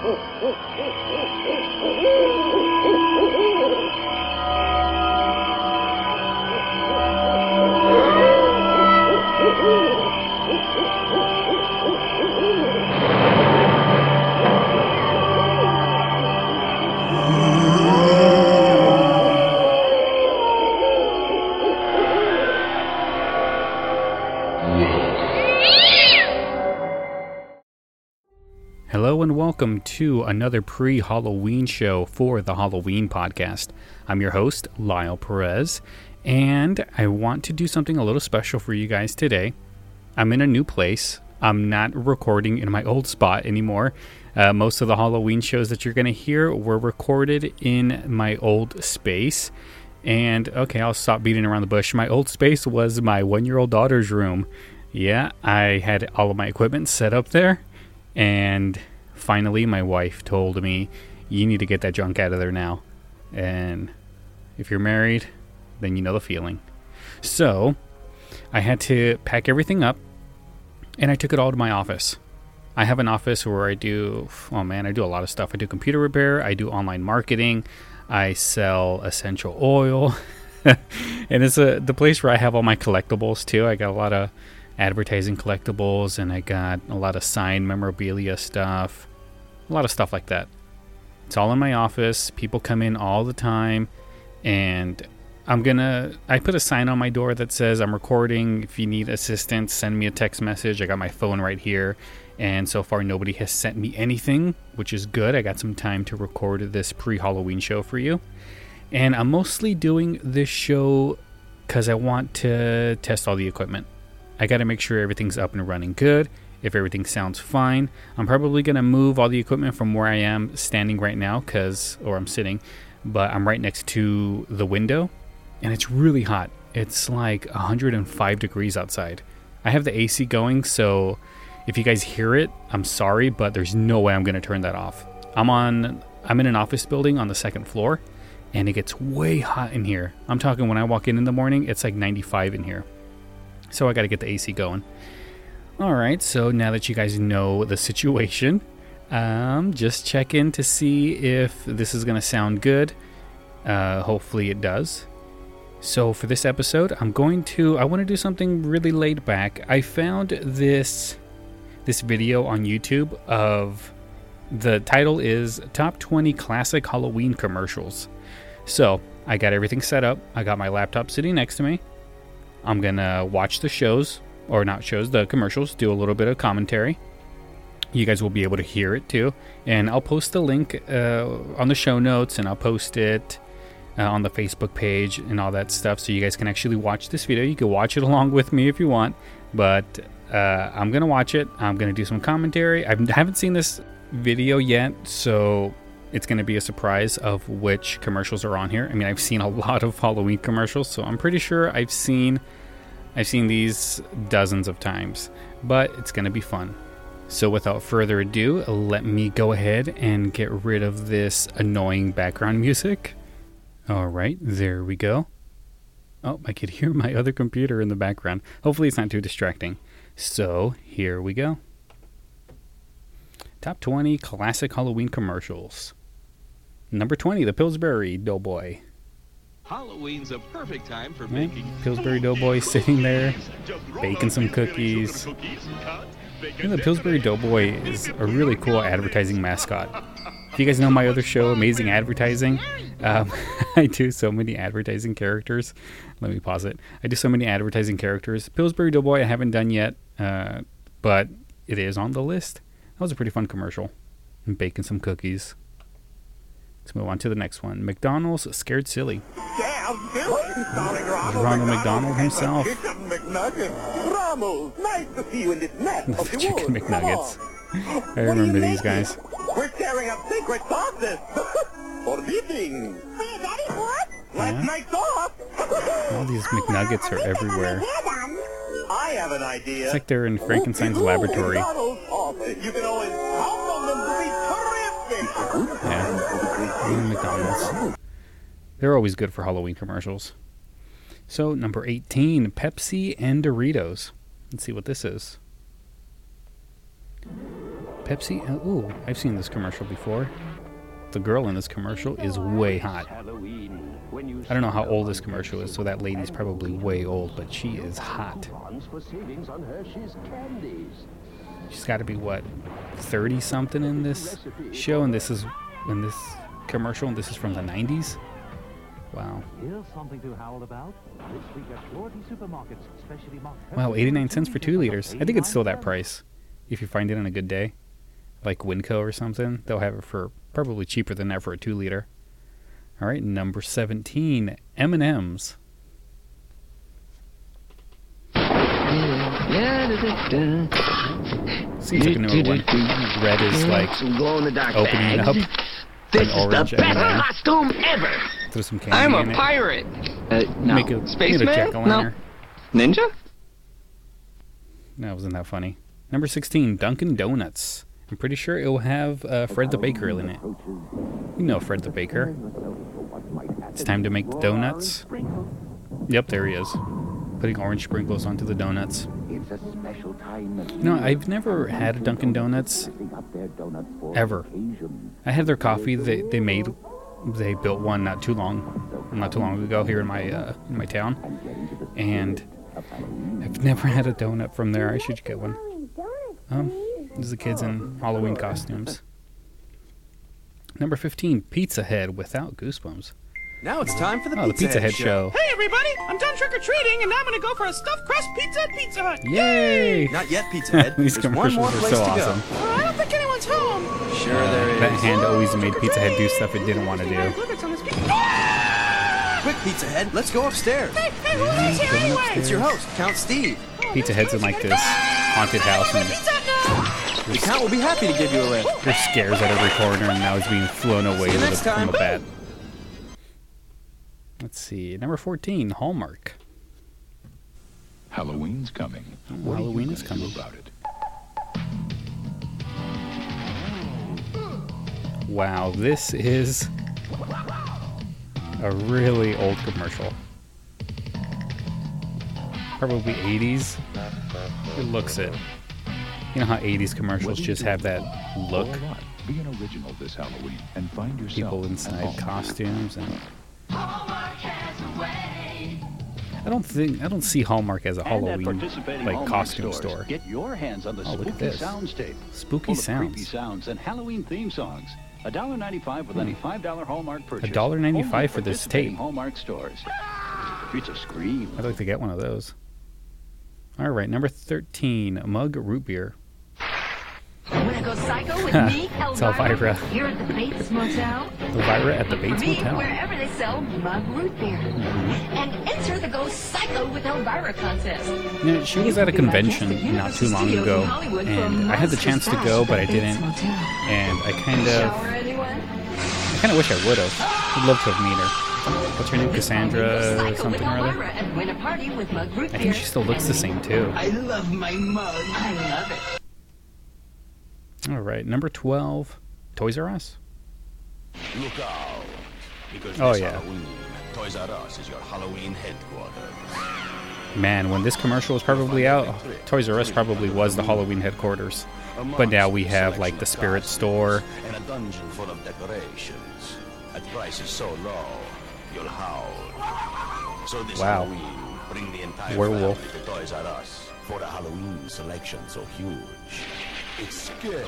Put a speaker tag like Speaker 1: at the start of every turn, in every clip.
Speaker 1: Hello and welcome to another pre-Halloween show for the Halloween podcast. I'm your host, Lyle Perez, and I want to do something a little special for you guys today. I'm in a new place. I'm not recording in my old spot anymore. Most of the Halloween shows that you're going to hear were recorded in my old space. And okay, I'll stop beating around the bush. My old space was my 1-year-old daughter's room. Yeah, I had all of my equipment set up there. And finally, my wife told me, you need to get that junk out of there now. And if you're married, then you know the feeling. So I had to pack everything up, and I took it all to my office. I have an office where I do a lot of stuff. I do computer repair. I do online marketing. I sell essential oil. And it's the place where I have all my collectibles, too. I got a lot of advertising collectibles, and I got a lot of signed memorabilia stuff, a lot of stuff like that. It's all in my office. People come in all the time, and I put a sign on my door that says I'm recording. If you need assistance, send me a text message. I got my phone right here, and so far nobody has sent me anything, which is good. I got some time to record this pre-Halloween show for you, and I'm mostly doing this show because I want to test all the equipment. I got to make sure everything's up and running good. If everything sounds fine, I'm probably going to move all the equipment from where I am standing right now, or I'm sitting, but I'm right next to the window, and it's really hot. It's like 105 degrees outside. I have the AC going, so if you guys hear it, I'm sorry, but there's no way I'm going to turn that off. I'm in an office building on the second floor, and it gets way hot in here. I'm talking when I walk in the morning, it's like 95 in here. So I got to get the AC going. All right, so now that you guys know the situation, just check in to see if this is going to sound good. Hopefully it does. So for this episode, I want to do something really laid back. I found this video on YouTube the title is Top 20 Classic Halloween Commercials. So I got everything set up. I got my laptop sitting next to me. I'm going to watch the commercials, do a little bit of commentary. You guys will be able to hear it too. And I'll post the link on the show notes, and I'll post it on the Facebook page and all that stuff, so you guys can actually watch this video. You can watch it along with me if you want, but I'm going to watch it. I'm going to do some commentary. I haven't seen this video yet, so it's going to be a surprise of which commercials are on here. I mean, I've seen a lot of Halloween commercials, so I'm pretty sure I've seen these dozens of times, but it's going to be fun. So without further ado, let me go ahead and get rid of this annoying background music. All right, there we go. Oh, I could hear my other computer in the background. Hopefully it's not too distracting. So here we go. Top 20 classic Halloween commercials. Number 20, the Pillsbury Doughboy.
Speaker 2: Halloween's a perfect time for making
Speaker 1: Pillsbury Doughboy sitting there, baking some cookies. The Pillsbury Doughboy is a really cool advertising mascot. If you guys know my other show, Amazing Advertising, I do so many advertising characters. Let me pause it. I do so many advertising characters. Pillsbury Doughboy I haven't done yet, but it is on the list. That was a pretty fun commercial. I'm baking some cookies. Let's move on to the next one. McDonald's Scared Silly. Ronald McDonald himself.
Speaker 3: Ronald, nice to see you in this mess of
Speaker 1: The
Speaker 3: the
Speaker 1: Chicken
Speaker 3: woods.
Speaker 1: McNuggets. I remember these guys.
Speaker 3: We're tearing up secret sauces for beating.
Speaker 4: We're ready for it.
Speaker 3: Last night's sauce.
Speaker 1: All these McNuggets are everywhere.
Speaker 3: I have an idea.
Speaker 1: It's like they're in Frankenstein's laboratory.
Speaker 3: McDonald's sauces. You can always count on them to be terrific.
Speaker 1: Yeah, McDonald's. They're always good for Halloween commercials. So, number 18, Pepsi and Doritos. Let's see what this is. Pepsi. Ooh, I've seen this commercial before. The girl in this commercial is way hot. I don't know how old this commercial is, so that lady's probably way old, but she is hot. She's got to be, what, 30-something in this show, and this is in this commercial, and this is from the 90s? Wow. Wow, 89 cents for 2 liters. I think it's still that price if you find it on a good day. Like Winco or something, they'll have it for probably cheaper than that for a 2 liter. All right, number 17, M&M's. Seems like a newer one. Red is like opening up an orange M&M.
Speaker 4: Costume ever.
Speaker 1: Throw some candy
Speaker 4: I'm
Speaker 1: in
Speaker 4: a
Speaker 1: it.
Speaker 4: pirate. No.
Speaker 1: Make a
Speaker 4: Spaceman?
Speaker 1: jack-o'-lantern.
Speaker 4: No. Ninja?
Speaker 1: That wasn't that funny. Number 16, Dunkin' Donuts. I'm pretty sure it will have Fred the Baker in it. You know Fred the Baker. It's time to make the donuts. Yep, there he is. Putting orange sprinkles onto the donuts. No, I've never had a Dunkin' Donuts ever. I had their coffee. They built one not too long ago here in my town, and I've never had a donut from there. I should get one. This is the kids in Halloween costumes. Number 15, Pizza Head without Goosebumps.
Speaker 5: Now it's time for the
Speaker 1: Pizza Head show.
Speaker 6: Hey everybody, I'm done trick-or-treating and now I'm gonna go for a stuffed crust pizza at Pizza Hut.
Speaker 1: Yay!
Speaker 5: Not yet, Pizza Head.
Speaker 1: These
Speaker 5: There's one
Speaker 1: commercials
Speaker 5: more
Speaker 1: are
Speaker 5: place
Speaker 1: so
Speaker 5: to
Speaker 1: awesome.
Speaker 5: go.
Speaker 6: I don't think anyone's home.
Speaker 5: Sure there is.
Speaker 1: That hand always made Pizza Head do stuff it didn't want to do.
Speaker 5: Quick, Pizza Head, let's go upstairs.
Speaker 6: Hey, who lives here anyway?
Speaker 5: It's your host, Count Steve.
Speaker 1: Pizza Head's in like this haunted house, and
Speaker 5: The Count will be happy to give you a lift.
Speaker 1: there's scares at every corner, and now he's being flown away
Speaker 5: See you
Speaker 1: with
Speaker 5: next
Speaker 1: from
Speaker 5: time.
Speaker 1: a bat. Let's see, number 14, Hallmark.
Speaker 7: Halloween's coming. What
Speaker 1: Halloween
Speaker 7: are you
Speaker 1: is
Speaker 7: gonna do
Speaker 1: coming.
Speaker 7: about it?
Speaker 1: Wow, this is a really old commercial. Probably 80s. It looks it. You know how 80s commercials just have that look?
Speaker 7: Or not, be an original this Halloween and find yourself
Speaker 1: People
Speaker 7: at
Speaker 1: inside
Speaker 7: Hallmark.
Speaker 1: costumes, and I don't see Hallmark as a Halloween like costume store.
Speaker 8: Get your hands on the
Speaker 1: Oh, look at
Speaker 8: Spooky
Speaker 1: this.
Speaker 8: Sounds tape.
Speaker 1: Spooky
Speaker 8: Full of creepy
Speaker 1: Sounds.
Speaker 8: sounds and Halloween theme songs. $1.95 with any $5 Hallmark purchase.
Speaker 1: $1.95
Speaker 8: Only
Speaker 1: for this
Speaker 8: participating
Speaker 1: tape.
Speaker 8: Hallmark stores. It's a scream.
Speaker 1: I'd like to get one of those. All right, number 13, Mug Root Beer.
Speaker 9: Wanna go psycho with me,
Speaker 1: It's Elvira.
Speaker 9: Here at the Bates Motel.
Speaker 1: Elvira at the Bates
Speaker 9: Me,
Speaker 1: Motel.
Speaker 9: wherever they sell mug root beer. And enter the Go Psycho with Elvira contest.
Speaker 1: Yeah, she was at a convention not too long ago, and I had the chance to go, but I didn't. And I kind
Speaker 9: Shower anyone?
Speaker 1: of wish I would have. I'd love to have met her. What's her name?
Speaker 9: Go
Speaker 1: Cassandra
Speaker 9: psycho
Speaker 1: something
Speaker 9: with
Speaker 1: or other?
Speaker 9: Elvira and win a party with mug root
Speaker 1: I
Speaker 9: beer.
Speaker 1: think she still looks the same too.
Speaker 4: I love my mug.
Speaker 9: I love it.
Speaker 1: All right, number 12, Toys R Us.
Speaker 3: Look out. Because
Speaker 1: Oh,
Speaker 3: this
Speaker 1: yeah.
Speaker 3: Halloween, Toys R Us is your Halloween headquarters.
Speaker 1: Man, when this commercial was probably out, Toys R Us probably was the Halloween headquarters. But now we have like the Spirit Store.
Speaker 3: And a dungeon full of decorations. At prices so low, you'll howl. So this
Speaker 1: Wow.
Speaker 3: Halloween, bring the entire
Speaker 1: Werewolf.
Speaker 3: family to Toys R Us for a Halloween selection so huge. It's scary.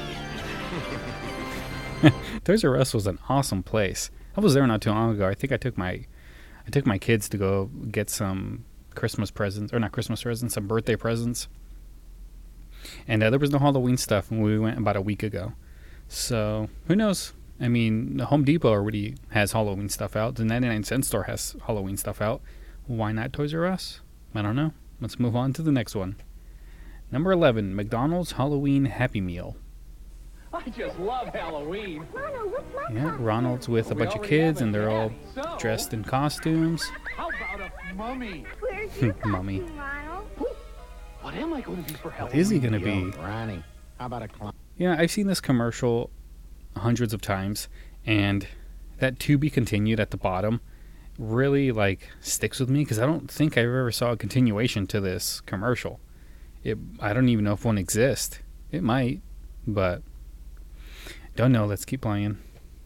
Speaker 1: Toys R Us was an awesome place. I was there not too long ago. I think I took my kids to go get some Christmas presents, or not Christmas presents, some birthday presents. And there was no Halloween stuff when we went about a week ago. So who knows? I mean, Home Depot already has Halloween stuff out. The 99-cent store has Halloween stuff out. Why not Toys R Us? I don't know. Let's move on to the next one. Number 11, McDonald's Halloween Happy Meal.
Speaker 6: I just love Halloween.
Speaker 1: Yeah, Ronald's with a bunch of kids, and they're all dressed in costumes.
Speaker 6: How about a mummy?
Speaker 1: Mummy.
Speaker 6: What am I going to be for Halloween?
Speaker 1: What is he going to be?
Speaker 10: Ronnie, how about a clown?
Speaker 1: Yeah, I've seen this commercial hundreds of times, and that to be continued at the bottom really like sticks with me because I don't think I ever saw a continuation to this commercial. I don't even know if one exists. It might. but don't know. Let's keep playing.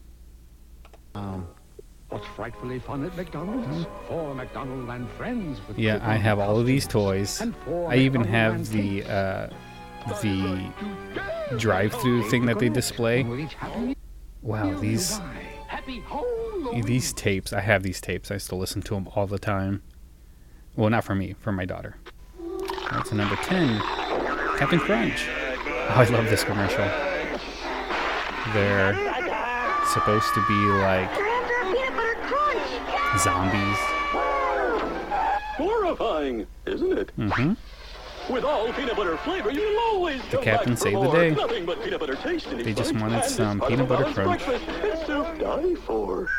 Speaker 10: What's frightfully fun at McDonald's? For McDonald and friends. With
Speaker 1: Yeah, I have all of these toys. I even have the drive-through thing that they display. Wow, these tapes. I have these tapes. I still listen to them all the time. Well, not for me, for my daughter. That's number 10. Captain Crunch. Oh, I love this commercial. They're supposed to be like zombies.
Speaker 11: Horrifying, isn't it?
Speaker 1: Mm-hmm.
Speaker 11: With all peanut butter flavor, you'll always
Speaker 1: The
Speaker 11: come
Speaker 1: captain
Speaker 11: back for
Speaker 1: saved the
Speaker 11: more.
Speaker 1: day.
Speaker 11: Nothing but peanut butter taste in
Speaker 1: They
Speaker 11: each
Speaker 1: just
Speaker 11: bite,
Speaker 1: wanted
Speaker 11: and
Speaker 1: some
Speaker 11: it's
Speaker 1: peanut
Speaker 11: part
Speaker 1: butter
Speaker 11: of
Speaker 1: crunch.
Speaker 11: breakfast. It's to die for.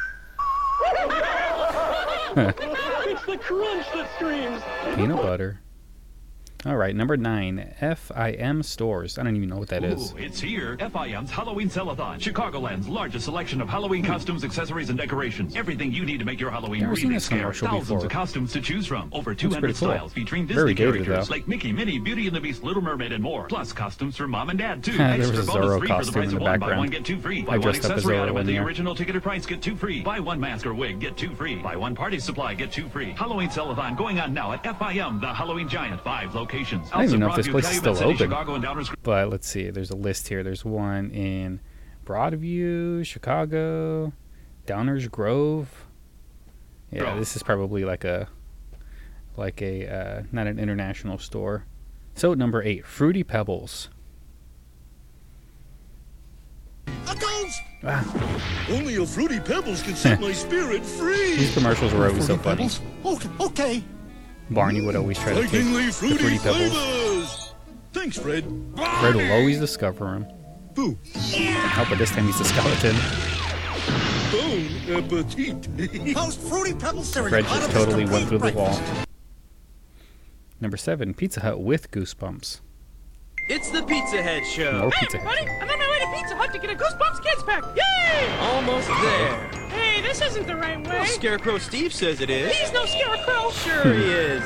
Speaker 11: It's the crunch that screams.
Speaker 1: Peanut butter. All right, number 9, FIM Stores. I don't even know what that is.
Speaker 12: Ooh, it's here. FIM's Halloween Sell-a-thon. Chicagoland's largest selection of Halloween costumes, accessories, and decorations. Everything you need to make your Halloween
Speaker 1: Never seen
Speaker 12: really
Speaker 1: this
Speaker 12: scary.
Speaker 1: commercial
Speaker 12: Thousands
Speaker 1: before.
Speaker 12: of costumes to choose from. Over
Speaker 1: Looks
Speaker 12: 200
Speaker 1: pretty cool.
Speaker 12: styles featuring
Speaker 1: Very
Speaker 12: Disney
Speaker 1: dated,
Speaker 12: characters
Speaker 1: though.
Speaker 12: like Mickey, Minnie, Beauty and the Beast, Little Mermaid, and more. Plus costumes for mom and dad, too.
Speaker 1: There
Speaker 12: Extra
Speaker 1: was a
Speaker 12: bonus
Speaker 1: Zorro
Speaker 12: 3 for the
Speaker 1: costume
Speaker 12: price
Speaker 1: in
Speaker 12: of
Speaker 1: the
Speaker 12: one. Buy
Speaker 1: background.
Speaker 12: one, get 2 free.
Speaker 1: I
Speaker 12: Buy one
Speaker 1: dressed up as
Speaker 12: accessory
Speaker 1: Zorro
Speaker 12: item
Speaker 1: in
Speaker 12: at the
Speaker 1: there.
Speaker 12: original ticketed price, get 2 free. Buy one mask or wig, get 2 free. Buy one party supply, get 2 free. Halloween Sell-a-thon going on now at FIM, the Halloween Giant. 5 locations.
Speaker 1: I don't even know if this place is still open.
Speaker 12: Chicago, and Downers.
Speaker 1: But let's see. There's a list here. There's one in Broadview, Chicago, Downers Grove. Yeah, this is probably like a not an international store. So number 8, Fruity Pebbles.
Speaker 13: A ghost!
Speaker 1: Ah,
Speaker 13: Only a Fruity Pebbles can set my spirit free.
Speaker 1: these commercials were always so funny.
Speaker 13: Okay.
Speaker 1: Barney would always try to take
Speaker 13: Strikingly
Speaker 1: the
Speaker 13: fruity
Speaker 1: Fruity Pebbles.
Speaker 13: flavors. Thanks, Fred.
Speaker 1: Fred will always discover them.
Speaker 13: Boo.
Speaker 1: Oh, but this time he's the skeleton.
Speaker 13: Bon appetit.
Speaker 10: Post Fruity Pebbles cereal.
Speaker 1: Fred just totally went through the wall. Number 7, Pizza Hut with Goosebumps.
Speaker 5: It's the Pizza Head Show.
Speaker 1: More
Speaker 6: Hey,
Speaker 1: Pizza Hut.
Speaker 6: buddy, I'm on my way to Pizza Hut to get a Goosebumps Kids Pack. Yay!
Speaker 5: Almost there.
Speaker 6: Hey, this isn't the right way.
Speaker 5: Well, Scarecrow Steve says it is.
Speaker 6: He's no scarecrow.
Speaker 5: Sure he is.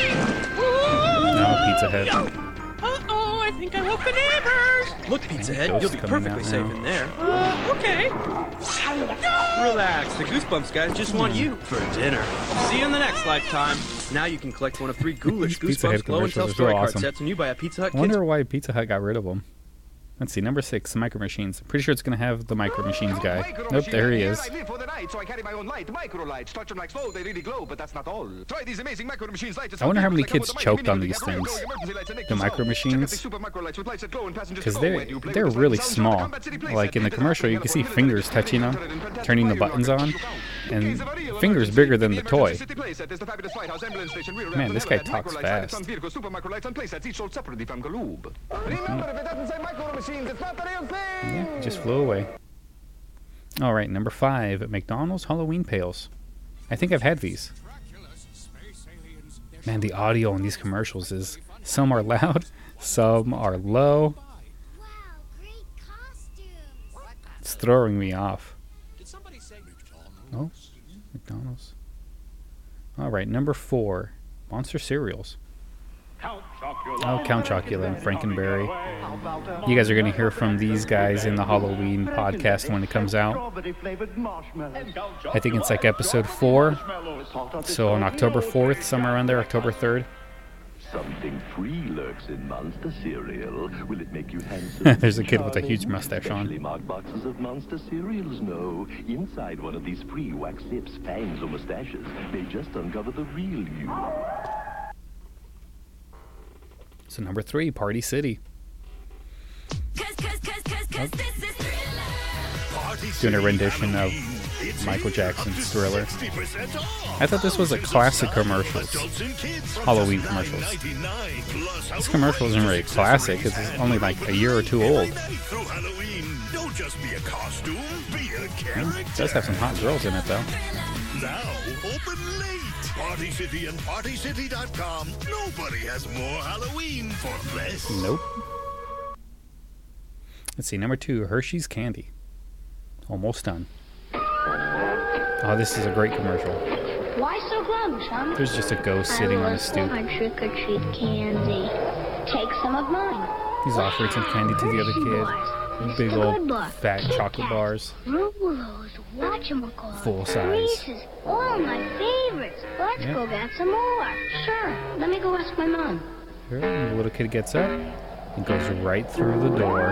Speaker 1: No, Pizza Hut.
Speaker 6: Uh-oh, I think I woke the neighbors.
Speaker 5: Look, Pizza Head,
Speaker 1: Ghosts
Speaker 5: you'll be
Speaker 1: coming
Speaker 5: perfectly
Speaker 1: out
Speaker 5: safe
Speaker 1: now.
Speaker 5: in there.
Speaker 6: Okay.
Speaker 5: Relax, the Goosebumps guys just want you for dinner. See you in the next lifetime. Now you can collect one of 3 ghoulish
Speaker 1: Pizza Hut
Speaker 5: Goosebumps glow and tell
Speaker 1: commercials are so
Speaker 5: story card
Speaker 1: awesome.
Speaker 5: sets when you buy a Pizza Hut
Speaker 1: I wonder
Speaker 5: Kids.
Speaker 1: why Pizza Hut got rid of them. Let's see, number 6, Micro Machines. Pretty sure it's going to have the Micro Machines guy. Nope, there he is.
Speaker 3: I live for the night, so I carry my own light, micro lights. Touch them like slow, they really glow, but that's not all. Try these amazing Micro Machines lights.
Speaker 1: I wonder how many kids choked on these things. The Micro Machines. Because they're really small. Like in the commercial, you can see fingers touching them, turning the buttons on, and fingers bigger than the toy. Man, this guy talks fast. Yeah, just flew away. All right, number 5, McDonald's Halloween Pails. I think I've had these. Man, the audio on these commercials is, some are loud, some are low. It's throwing me off. Oh, McDonald's. All right, number 4, Monster Cereals. Oh, Count Chocula and Frankenberry. You guys are going to hear from these guys in the Halloween podcast when it comes out. I think it's like episode 4. So on October 4th, somewhere around there, October 3rd.
Speaker 3: Something free lurks in Monster cereal. Will it make you handsome?
Speaker 1: There's a kid with a huge mustache on.
Speaker 3: Specially marked boxes of Monster cereals. No, inside one of these free wax lips, fangs, or mustaches, they just uncover the real you.
Speaker 1: So number 3, Party City. Doing a rendition of Michael Jackson's Thriller. I thought this was a classic commercials. Halloween commercials. This commercial isn't really classic. It's only like a year or 2 old. It does have some hot girls in it though.
Speaker 13: Now open late. Party City and PartyCity.com. Nobody has more Halloween for less.
Speaker 1: Nope. Let's see, number 2, Hershey's Candy. Almost done. Oh, this is a great commercial.
Speaker 9: Why so glum, son?
Speaker 1: There's just a ghost sitting on a stoop.
Speaker 9: I love my trick-or-treat candy. Take some of mine.
Speaker 1: He's offering some candy to the other kid. Big old fat chocolate bars.
Speaker 14: Rulos, whatchamacallit.
Speaker 1: Full size.
Speaker 14: Reese's, all my favorites. Let's go get some more. Sure, let me go ask my mom.
Speaker 1: Sure. The little kid gets up and goes right through the door.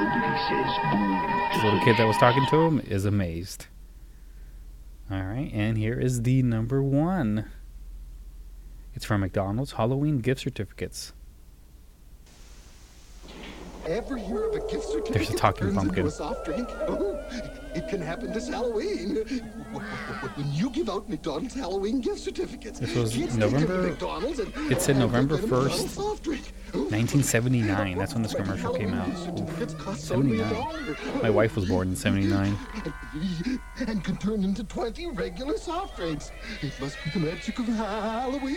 Speaker 1: The little kid that was talking to him is amazed. Alright, and here is the number 1. It's from McDonald's Halloween gift certificates.
Speaker 15: Ever hear of a gift certificate?
Speaker 1: There's a talking pumpkin.
Speaker 15: Into a soft drink? Oh, it can happen this Halloween. When you give out McDonald's Halloween gift certificates,
Speaker 1: this was
Speaker 15: kids
Speaker 1: November.
Speaker 15: It
Speaker 1: said November 1st, 1979. That's when this commercial came out. Oof, 79. My wife was born in 79.
Speaker 15: And can turn into 20 regular soft drinks. It must be the magic of Halloween.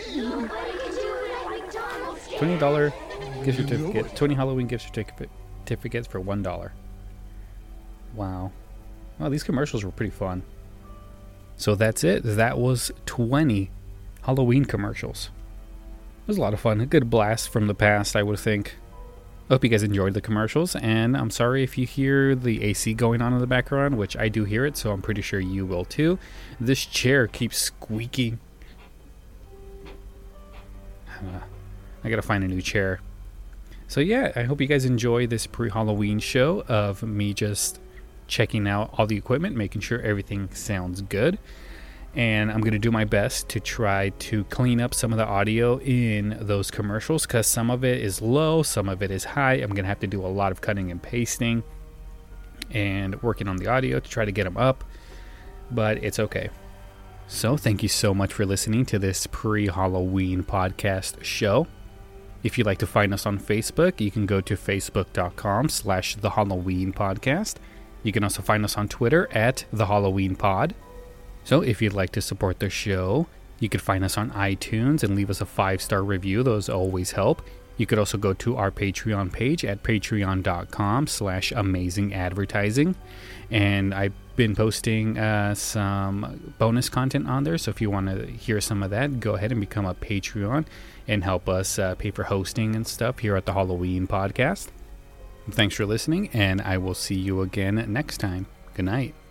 Speaker 1: $20 gift certificate. 20 Halloween gift certificates for $1. Wow. Well, these commercials were pretty fun. So that's it. That was 20 Halloween commercials. It was a lot of fun. A good blast from the past, I would think. I hope you guys enjoyed the commercials, and I'm sorry if you hear the AC going on in the background, which I do hear it, so I'm pretty sure you will too. This chair keeps squeaking. I gotta find a new chair. So yeah, I hope you guys enjoy this pre-Halloween show of me just checking out all the equipment, making sure everything sounds good. And I'm going to do my best to try to clean up some of the audio in those commercials, because some of it is low, some of it is high. I'm going to have to do a lot of cutting and pasting and working on the audio to try to get them up, but it's okay. So thank you so much for listening to this pre-Halloween podcast show. If you'd like to find us on Facebook, you can go to facebook.com/thehalloweenpodcast. You can also find us on Twitter @thehalloweenpod. So if you'd like to support the show, you could find us on iTunes and leave us a 5-star review. Those always help. You could also go to our Patreon page at patreon.com/amazingadvertising. And I've been posting some bonus content on there. So if you want to hear some of that, go ahead and become a Patreon and help us pay for hosting and stuff here at the Halloween podcast. Thanks for listening, and I will see you again next time. Good night.